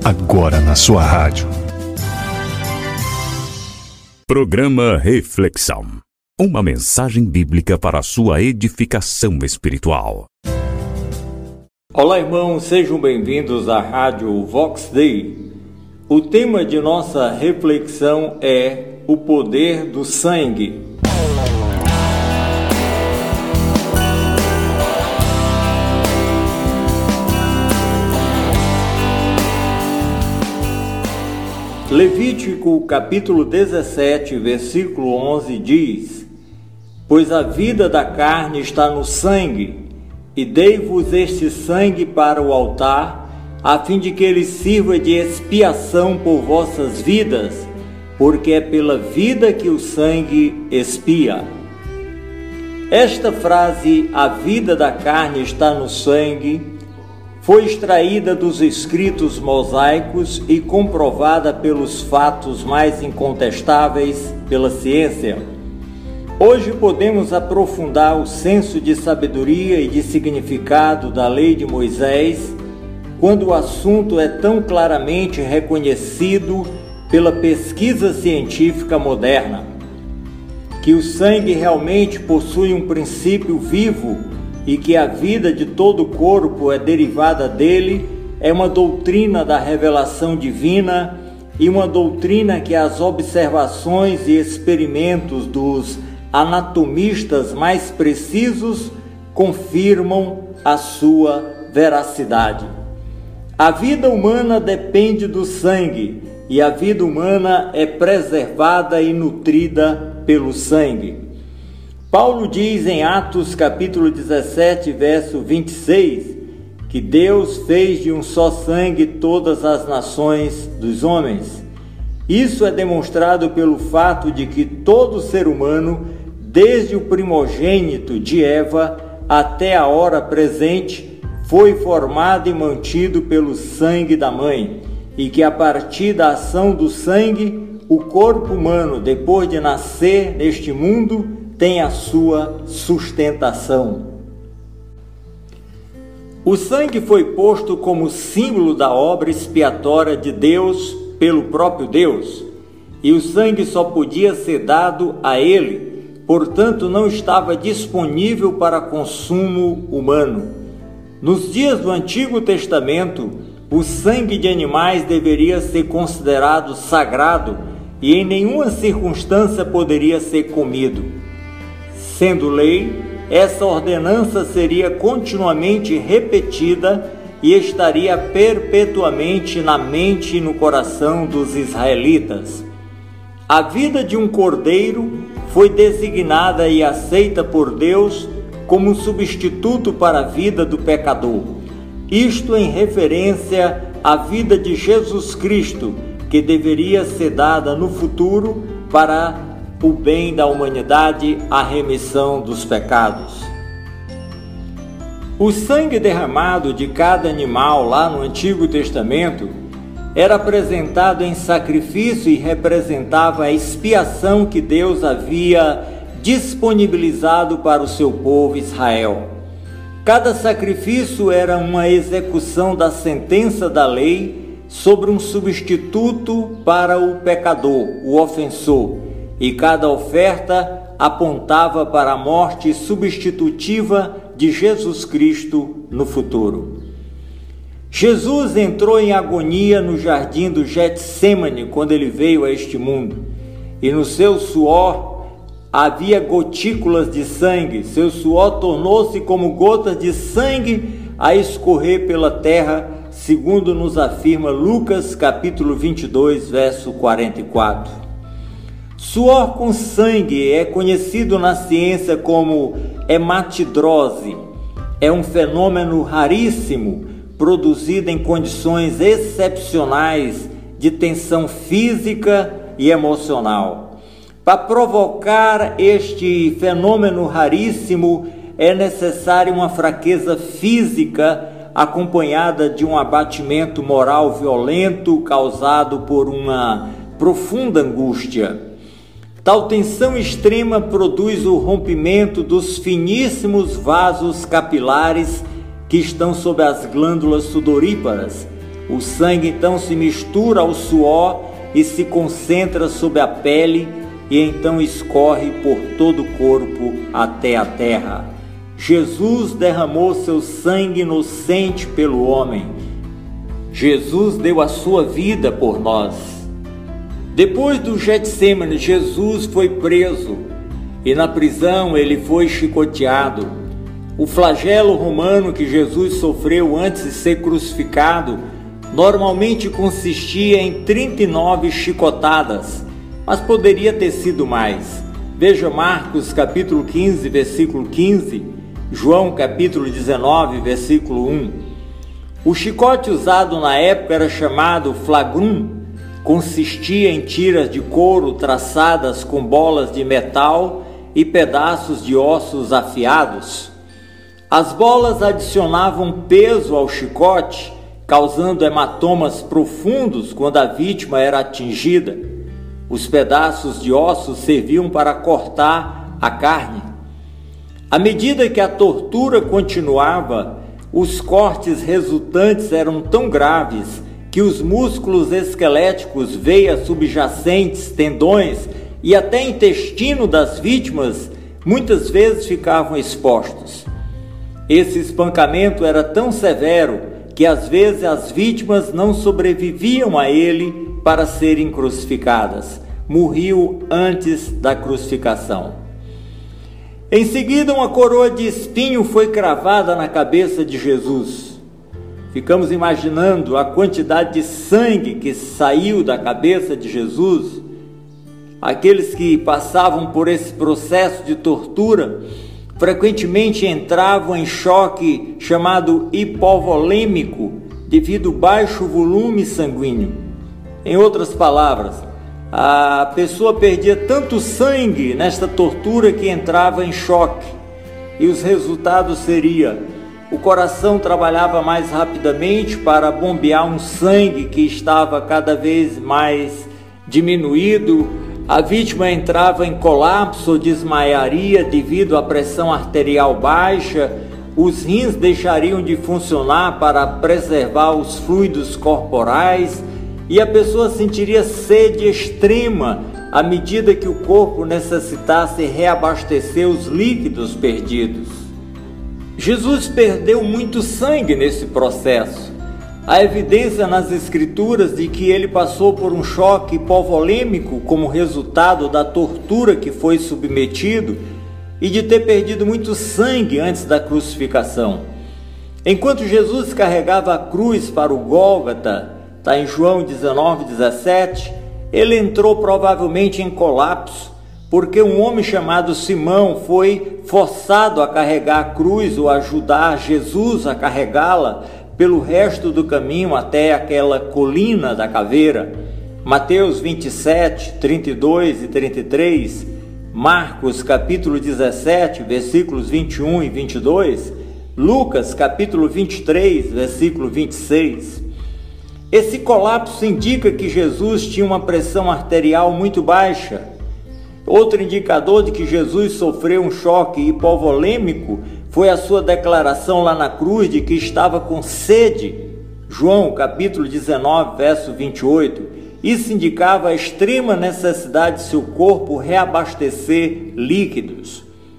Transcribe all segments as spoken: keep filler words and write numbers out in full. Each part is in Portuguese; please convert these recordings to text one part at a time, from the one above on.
agora na sua rádio. Programa Reflexão. Uma mensagem bíblica para a sua edificação espiritual. Olá, irmãos, sejam bem-vindos à Rádio Vox Dei. O tema de nossa reflexão é o poder do sangue. Levítico capítulo dezessete, versículo onze diz: Pois a vida da carne está no sangue, e dei-vos este sangue para o altar, a fim de que ele sirva de expiação por vossas vidas, porque é pela vida que o sangue expia. Esta frase, a vida da carne está no sangue, foi extraída dos escritos mosaicos e comprovada pelos fatos mais incontestáveis pela ciência. Hoje podemos aprofundar o senso de sabedoria e de significado da lei de Moisés, quando o assunto é tão claramente reconhecido pela pesquisa científica moderna. Que o sangue realmente possui um princípio vivo e que a vida de todo o corpo é derivada dele, é uma doutrina da revelação divina e uma doutrina que as observações e experimentos dos anatomistas mais precisos confirmam a sua veracidade. A vida humana depende do sangue e a vida humana é preservada e nutrida pelo sangue. Paulo diz em Atos capítulo dezessete, verso vinte e seis, que Deus fez de um só sangue todas as nações dos homens. Isso é demonstrado pelo fato de que todo ser humano, desde o primogênito de Eva até a hora presente, foi formado e mantido pelo sangue da mãe, e que a partir da ação do sangue, o corpo humano, depois de nascer neste mundo, tem a sua sustentação. O sangue foi posto como símbolo da obra expiatória de Deus pelo próprio Deus, e o sangue só podia ser dado a ele, portanto não estava disponível para consumo humano. Nos dias do Antigo Testamento, o sangue de animais deveria ser considerado sagrado e em nenhuma circunstância poderia ser comido. Sendo lei, essa ordenança seria continuamente repetida e estaria perpetuamente na mente e no coração dos israelitas. A vida de um cordeiro foi designada e aceita por Deus como substituto para a vida do pecador. Isto em referência à vida de Jesus Cristo, que deveria ser dada no futuro para o bem da humanidade, a remissão dos pecados. O sangue derramado de cada animal lá no Antigo Testamento era apresentado em sacrifício e representava a expiação que Deus havia disponibilizado para o seu povo Israel. Cada sacrifício era uma execução da sentença da lei sobre um substituto para o pecador, o ofensor, e cada oferta apontava para a morte substitutiva de Jesus Cristo no futuro. Jesus entrou em agonia no jardim do Getsêmani quando ele veio a este mundo, e no seu suor havia gotículas de sangue. Seu suor tornou-se como gotas de sangue a escorrer pela terra, segundo nos afirma Lucas capítulo vinte e dois, verso quarenta e quatro. Suor com sangue é conhecido na ciência como hematidrose. É um fenômeno raríssimo, produzido em condições excepcionais de tensão física e emocional. Para provocar este fenômeno raríssimo, é necessária uma fraqueza física acompanhada de um abatimento moral violento causado por uma profunda angústia. Tal tensão extrema produz o rompimento dos finíssimos vasos capilares que estão sob as glândulas sudoríparas, O sangue então se mistura ao suor e se concentra sob a pele e então escorre por todo o corpo até a terra. Jesus derramou seu sangue inocente pelo homem. Jesus deu a sua vida por nós. Depois do Getsêmani, Jesus foi preso e na prisão ele foi chicoteado. O flagelo romano que Jesus sofreu antes de ser crucificado normalmente consistia em trinta e nove chicotadas, mas poderia ter sido mais. Veja Marcos capítulo quinze, versículo quinze, João capítulo dezenove, versículo um. O chicote usado na época era chamado flagrum, consistia em tiras de couro traçadas com bolas de metal e pedaços de ossos afiados. As bolas adicionavam peso ao chicote, causando hematomas profundos quando a vítima era atingida. Os pedaços de ossos serviam para cortar a carne. À medida que a tortura continuava, os cortes resultantes eram tão graves que os músculos esqueléticos, veias subjacentes, tendões e até intestino das vítimas muitas vezes ficavam expostos. Esse espancamento era tão severo que às vezes as vítimas não sobreviviam a ele para serem crucificadas. Morriam antes da crucificação. Em seguida, uma coroa de espinho foi cravada na cabeça de Jesus. Ficamos imaginando a quantidade de sangue que saiu da cabeça de Jesus. Aqueles que passavam por esse processo de tortura frequentemente entravam em choque chamado hipovolêmico devido ao baixo volume sanguíneo. Em outras palavras, a pessoa perdia tanto sangue nesta tortura que entrava em choque, e os resultados seriam: o coração trabalhava mais rapidamente para bombear um sangue que estava cada vez mais diminuído, a vítima entrava em colapso ou desmaiaria devido à pressão arterial baixa, os rins deixariam de funcionar para preservar os fluidos corporais e a pessoa sentiria sede extrema à medida que o corpo necessitasse reabastecer os líquidos perdidos. Jesus perdeu muito sangue nesse processo. Há evidência nas Escrituras de que ele passou por um choque hipovolêmico como resultado da tortura que foi submetido e de ter perdido muito sangue antes da crucificação. Enquanto Jesus carregava a cruz para o Gólgota, está em João dezenove, dezessete, ele entrou provavelmente em colapso, porque um homem chamado Simão foi forçado a carregar a cruz ou ajudar Jesus a carregá-la pelo resto do caminho até aquela colina da caveira. Mateus vinte e sete, trinta e dois e trinta e três, Marcos capítulo dezessete, versículos vinte e um e vinte e dois, Lucas capítulo vinte e três, versículo vinte e seis. Esse colapso indica que Jesus tinha uma pressão arterial muito baixa. Outro indicador de que Jesus sofreu um choque hipovolêmico foi a sua declaração lá na cruz de que estava com sede. João capítulo dezenove, verso vinte e oito. Isso indicava a extrema necessidade de seu corpo reabastecer líquidos.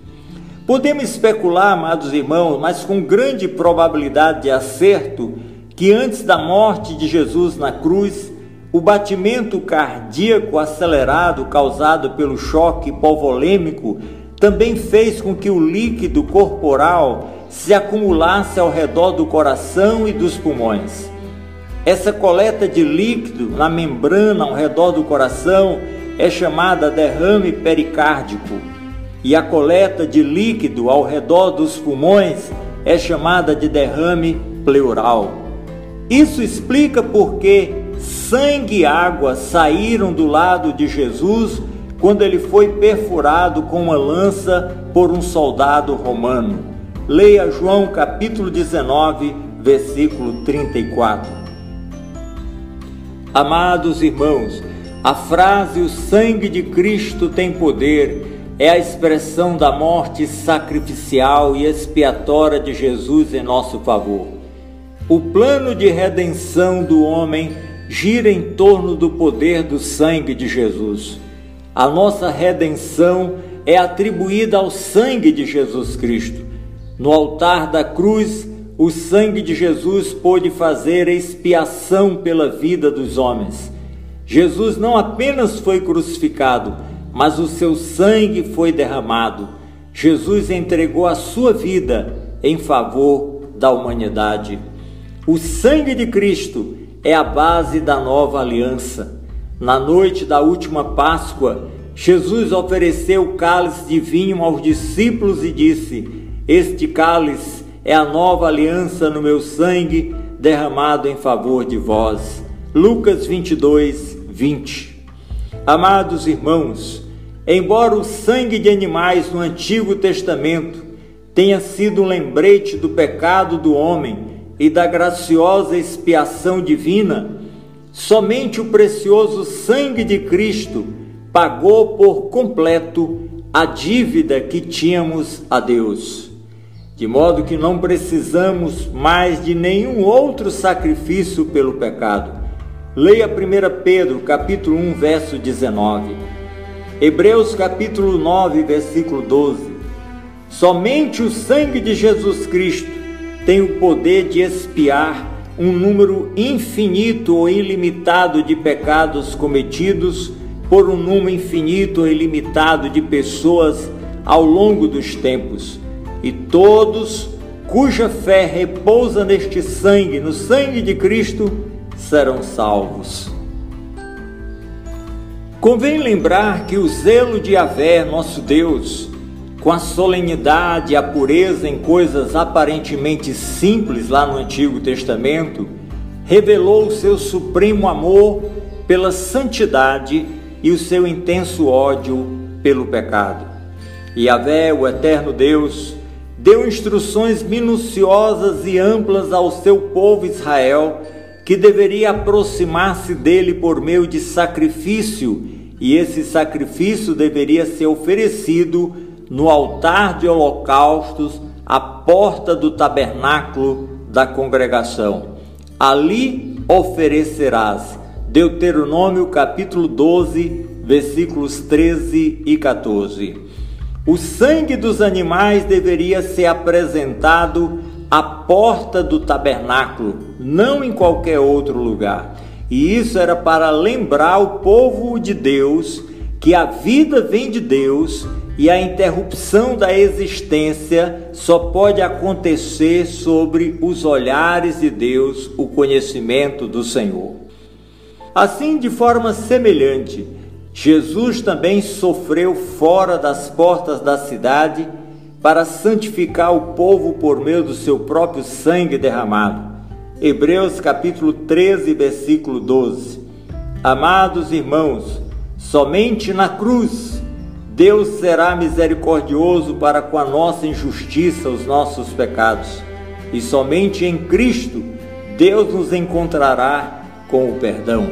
Podemos especular, amados irmãos, mas com grande probabilidade de acerto, que antes da morte de Jesus na cruz, o batimento cardíaco acelerado causado pelo choque hipovolêmico também fez com que o líquido corporal se acumulasse ao redor do coração e dos pulmões. Essa coleta de líquido na membrana ao redor do coração é chamada derrame pericárdico, e a coleta de líquido ao redor dos pulmões é chamada de derrame pleural. Isso explica por que sangue e água saíram do lado de Jesus quando ele foi perfurado com uma lança por um soldado romano. Leia João capítulo dezenove, versículo trinta e quatro. Amados irmãos, a frase "o sangue de Cristo tem poder" é a expressão da morte sacrificial e expiatória de Jesus em nosso favor. O plano de redenção do homem gira em torno do poder do sangue de Jesus. A nossa redenção é atribuída ao sangue de Jesus Cristo. No altar da cruz, o sangue de Jesus pôde fazer expiação pela vida dos homens. Jesus não apenas foi crucificado, mas o seu sangue foi derramado. Jesus entregou a sua vida em favor da humanidade. O sangue de Cristo é a base da nova aliança. Na noite da última Páscoa, Jesus ofereceu o cálice de vinho aos discípulos e disse: "Este cálice é a nova aliança no meu sangue, derramado em favor de vós." Lucas vinte e dois, vinte. Amados irmãos, embora o sangue de animais no Antigo Testamento tenha sido um lembrete do pecado do homem e da graciosa expiação divina, somente o precioso sangue de Cristo pagou por completo a dívida que tínhamos a Deus, de modo que não precisamos mais de nenhum outro sacrifício pelo pecado. Leia primeira Pedro, capítulo um, verso dezenove. Hebreus, capítulo nove, versículo doze. Somente o sangue de Jesus Cristo tem o poder de expiar um número infinito ou ilimitado de pecados cometidos por um número infinito ou ilimitado de pessoas ao longo dos tempos. E todos cuja fé repousa neste sangue, no sangue de Cristo, serão salvos. Convém lembrar que o zelo de Yahvé, nosso Deus, com a solenidade e a pureza em coisas aparentemente simples lá no Antigo Testamento, revelou o seu supremo amor pela santidade e o seu intenso ódio pelo pecado. Yahvé, o eterno Deus, deu instruções minuciosas e amplas ao seu povo Israel, que deveria aproximar-se dele por meio de sacrifício, e esse sacrifício deveria ser oferecido no altar de holocaustos, à porta do tabernáculo da congregação. Ali oferecerás. Deuteronômio capítulo doze, versículos treze e quatorze. O sangue dos animais deveria ser apresentado à porta do tabernáculo, não em qualquer outro lugar. E isso era para lembrar o povo de Deus que a vida vem de Deus e a interrupção da existência só pode acontecer sobre os olhares de Deus, o conhecimento do Senhor. Assim, de forma semelhante, Jesus também sofreu fora das portas da cidade para santificar o povo por meio do seu próprio sangue derramado. Hebreus capítulo treze, versículo doze. Amados irmãos, somente na cruz Deus será misericordioso para com a nossa injustiça, os nossos pecados. E somente em Cristo Deus nos encontrará com o perdão.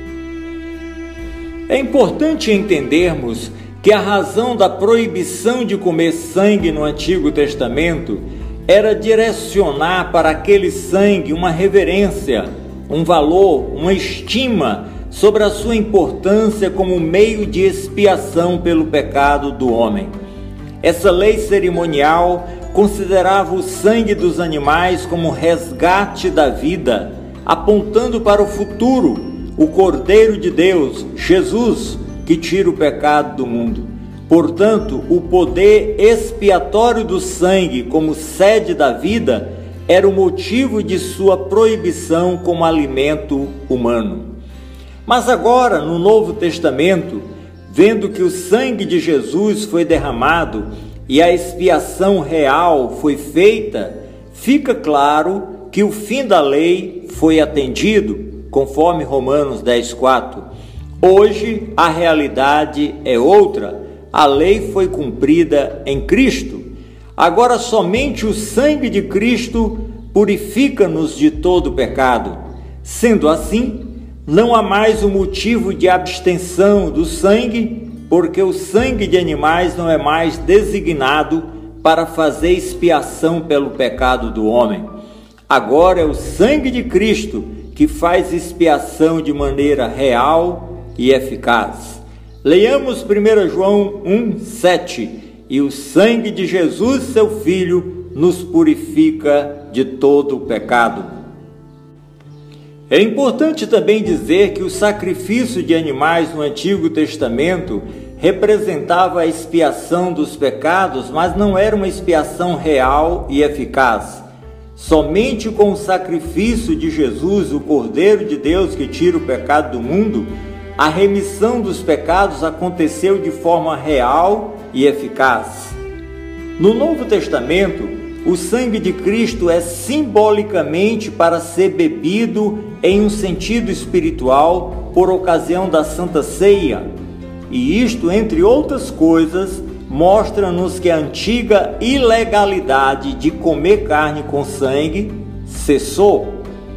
É importante entendermos que a razão da proibição de comer sangue no Antigo Testamento era direcionar para aquele sangue uma reverência, um valor, uma estima sobre a sua importância como meio de expiação pelo pecado do homem. Essa lei cerimonial considerava o sangue dos animais como resgate da vida, apontando para o futuro, o Cordeiro de Deus, Jesus, que tira o pecado do mundo. Portanto, o poder expiatório do sangue como sede da vida era o motivo de sua proibição como alimento humano. Mas agora, no Novo Testamento, vendo que o sangue de Jesus foi derramado e a expiação real foi feita, fica claro que o fim da lei foi atendido, conforme Romanos dez, quatro. Hoje a realidade é outra, a lei foi cumprida em Cristo. Agora somente o sangue de Cristo purifica-nos de todo pecado. Sendo assim, não há mais o motivo de abstenção do sangue, porque o sangue de animais não é mais designado para fazer expiação pelo pecado do homem. Agora é o sangue de Cristo que faz expiação de maneira real e eficaz. Leiamos primeiro João um, sete. E o sangue de Jesus, seu Filho, nos purifica de todo o pecado. É importante também dizer que o sacrifício de animais no Antigo Testamento representava a expiação dos pecados, mas não era uma expiação real e eficaz. Somente com o sacrifício de Jesus, o Cordeiro de Deus que tira o pecado do mundo, a remissão dos pecados aconteceu de forma real e eficaz. No Novo Testamento, o sangue de Cristo é simbolicamente para ser bebido em um sentido espiritual por ocasião da Santa Ceia. E isto, entre outras coisas, mostra-nos que a antiga ilegalidade de comer carne com sangue cessou.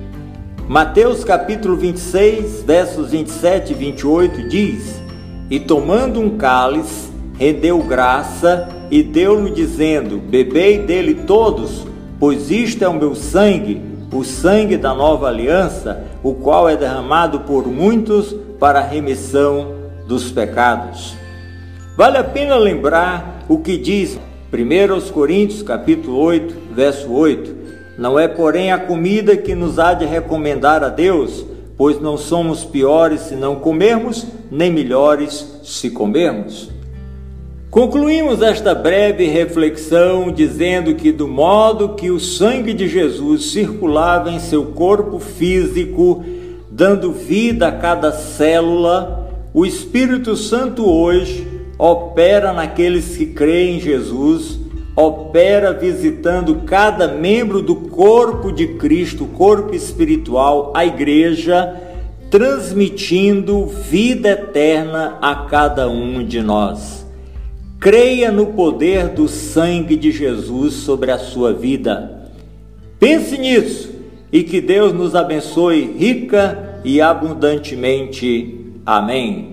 Mateus capítulo vinte e seis, versos vinte e sete e vinte e oito diz: E tomando um cálice, rendeu graça e deu-lhe dizendo: Bebei dele todos, pois isto é o meu sangue, o sangue da nova aliança, o qual é derramado por muitos para a remissão dos pecados. Vale a pena lembrar o que diz primeiro Coríntios capítulo oito, verso oito: Não é, porém, a comida que nos há de recomendar a Deus, pois não somos piores se não comermos, nem melhores se comermos. Concluímos esta breve reflexão dizendo que, do modo que o sangue de Jesus circulava em seu corpo físico, dando vida a cada célula, o Espírito Santo hoje opera naqueles que creem em Jesus, opera visitando cada membro do corpo de Cristo, corpo espiritual, a igreja, transmitindo vida eterna a cada um de nós. Creia no poder do sangue de Jesus sobre a sua vida. Pense nisso e que Deus nos abençoe rica e abundantemente. Amém.